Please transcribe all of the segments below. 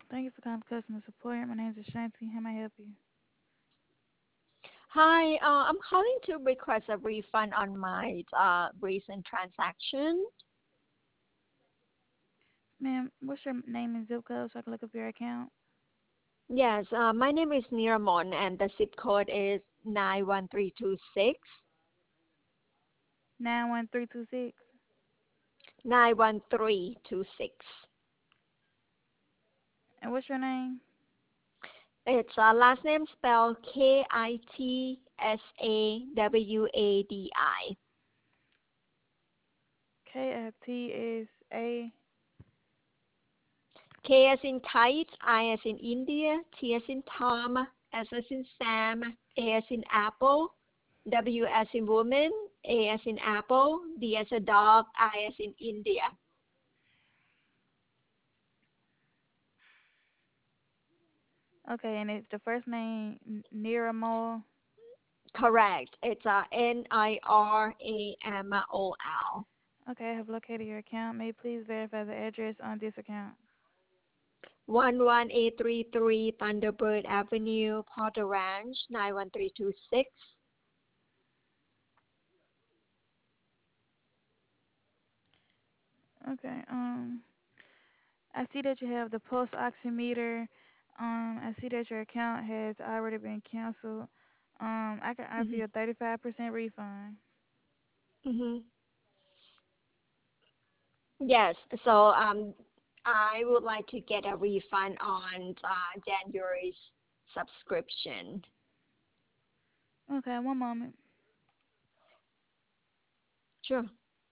Thank you for calling customer support. My name is Ashanti. How may I help you? Hi, I'm calling to request a refund on my recent transaction. Ma'am, what's your name and zip code so I can look up your account? Yes, my name is Niramon and the zip code is 91326. 91326. 91326. And what's your name? It's last name spelled Kitsawadi. KITSA. K as in kite, I as in India, T as in Tom, S as in Sam, A as in apple, W as in woman, A as in apple, D as a dog, I as in India. Okay, and it's the first name Niramol. Correct. It's Niramol. Okay, I have located your account. May you please verify the address on this account? 11833 Thunderbird Avenue, Porter Ranch, 91326. Okay, I see that you have the pulse oximeter. I see that your account has already been canceled. I can offer Mm-hmm. you a 35% refund. Mm-hmm. Yes. So I would like to get a refund on January's subscription. Okay, one moment. Sure.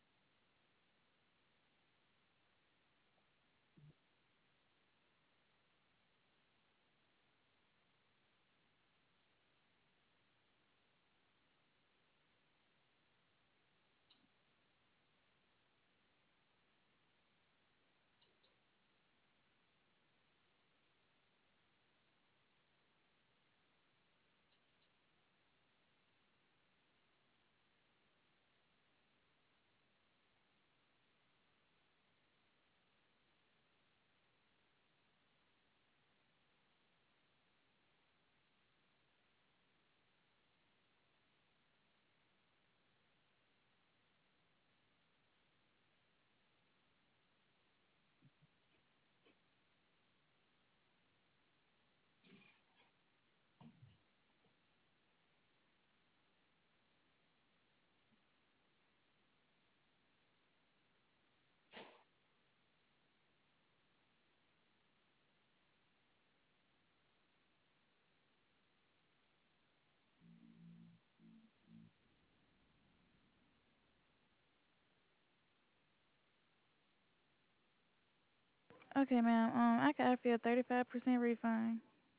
Okay, ma'am. I can offer you a 35% refund.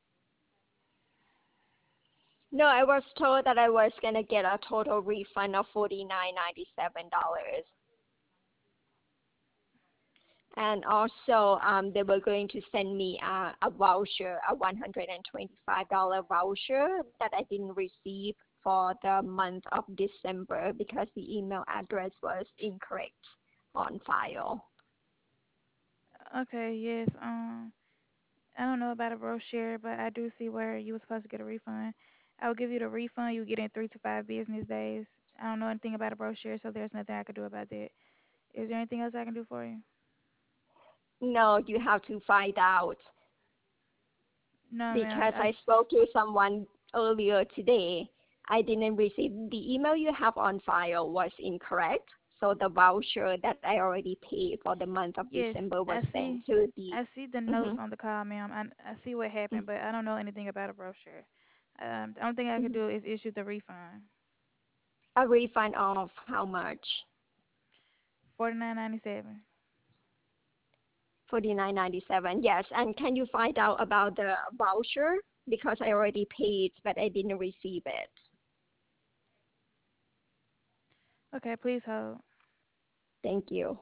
No, I was told that I was gonna get a total refund of $49.97. And also, they were going to send me a voucher, a $125 voucher that I didn't receive for the month of December because the email address was incorrect on file. Okay, yes. I don't know about a brochure, but I do see where you were supposed to get a refund. I will give you the refund. You get in 3 to 5 business days. I don't know anything about a brochure, so there's nothing I can do about that. Is there anything else I can do for you? No, you have to find out No, ma'am. because I spoke to someone earlier today. I didn't receive the email you have on file was incorrect. So the voucher that I already paid for the month of Yes, December was I sent see. to the I see the notes mhm, on the call, ma'am. I see what happened, but I don't know anything about a brochure. The only thing I can mhm. do is issue the refund. A refund of how much? 49.97. 49.97. Yes, and can you find out about the voucher because I already paid but I didn't receive it. Okay, please hold. Thank you.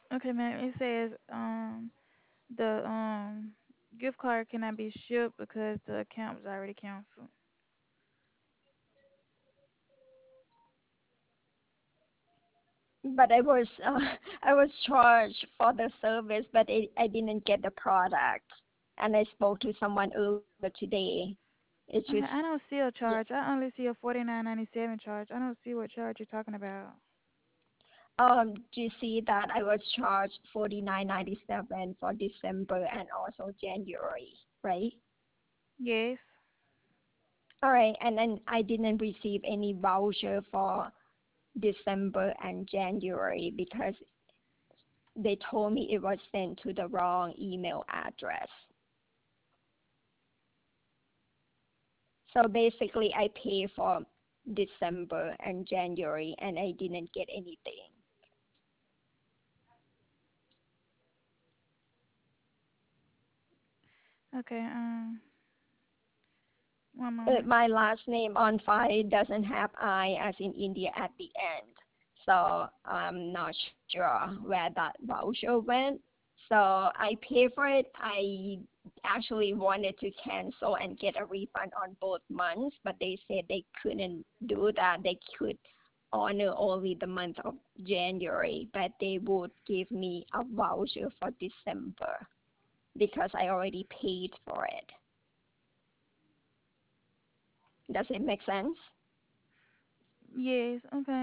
Okay, ma'am. It says the gift card cannot be shipped because the account was already canceled. But I was I was charged for the service, but I didn't get the product. And I spoke to someone earlier today. It's just Okay, I don't see a yeah. charge. I only see a 49.97 charge. I don't see what charge you're talking about. Do you see that I was charged 49.97 for December and also January, right? Yes. All right, and then I didn't receive any voucher for December and January because they told me it was sent to the wrong email address. So basically, I pay for December and January, and I didn't get anything. Okay. One moment. My last name on file doesn't have I as in India at the end, so I'm not sure where that voucher went. So I pay for it. I actually wanted to cancel and get a refund on both months, but they said they couldn't do that. They could honor only the month of January, but they would give me a voucher for December because I already paid for it. Does it make sense? Yes. Okay.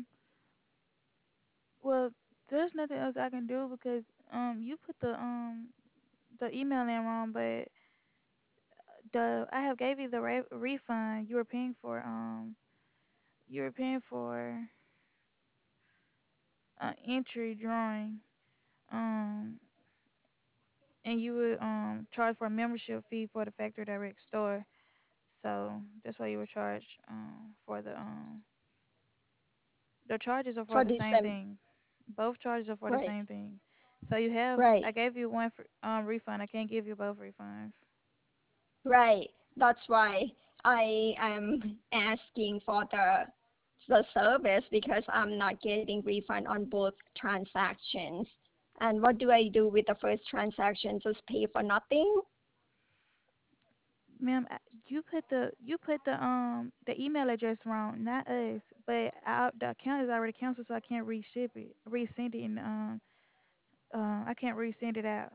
Well, there's nothing else I can do because you put the email in wrong, but the I have gave you the refund. You were paying for entry drawing um and you would charge for a membership fee for the factory direct store. So that's why you were charged for the charges are for For the same December, thing. Both charges are for the right, same thing. So you have right, I gave you one for, refund. I can't give you both refunds. right. That's why I am asking for the service because I'm not getting refund on both transactions. And what do I do with the first transaction? Just pay for nothing? Ma'am, you put the email address wrong, not us. But the account is already canceled, so I can't resend it, and I can't resend it out.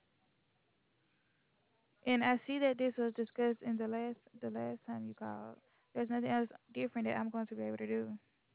And I see that this was discussed in the last time you called. There's nothing else different that I'm going to be able to do.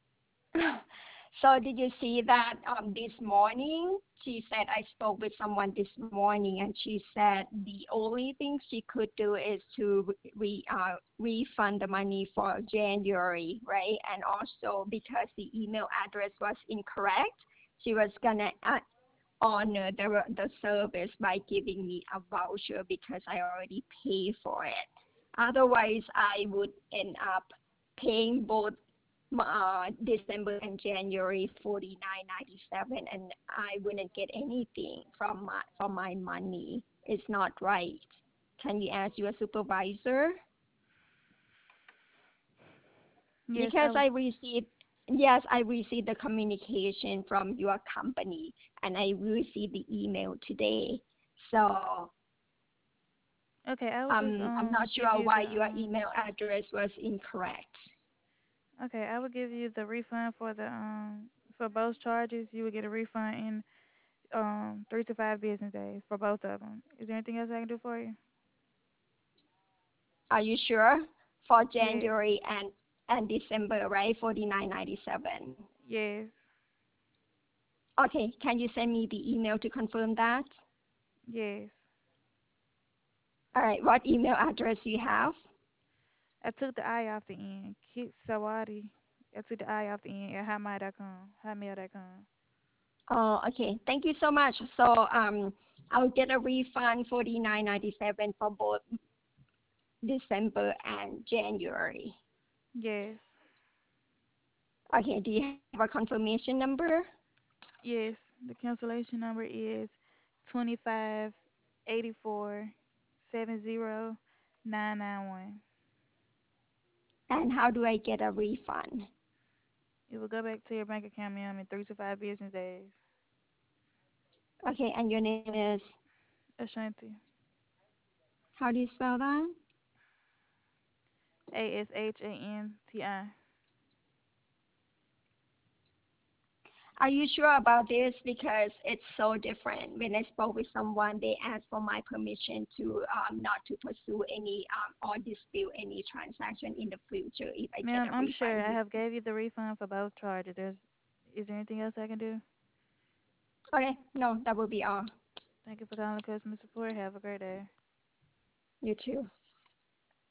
So did you see that this morning? She said I spoke with someone this morning, and she said the only thing she could do is to refund the money for January, right? And also because the email address was incorrect, she was gonna honor the service by giving me a voucher because I already paid for it. Otherwise, I would end up paying both December and January 49.97, and I wouldn't get anything from my money. It's not right. Can you ask your supervisor? Yes, Because I received yes, I received the communication from your company, and I received the email today. So okay. I would just I'm not give sure you why the your email address was incorrect. okay. I would give you the refund for both charges. You would get a refund in 3 to 5 business days for both of them. Is there anything else I can do for you? Are you sure? For Yes, January and December, right? 49.97. yes, Okay, can you send me the email to confirm that? yes. All right, what email address you have? I took the I off the end. Kit Sawadi. I took the I off the end at hotmail.com. Hotmail.com. Okay, thank you so much. So I'll get a refund 49.97 for both December and January. Yes, Okay, do you have a confirmation number? yes. The cancellation number is 2584 70991. And how do I get a refund? It will go back to your bank account, ma'am, in 3 to 5 business days. Okay, and your name is, Ashanti. how do you spell that? Ashanti. Are you sure about this? Because it's so different. When I spoke with someone, they asked for my permission to not to pursue any or dispute any transaction in the future if I get Ma'am, a I'm sure refund I with have you. gave you the refund for both charges. Is there anything else I can do? Okay, no, that will be all. Thank you for calling customer support. Have a great day. You too.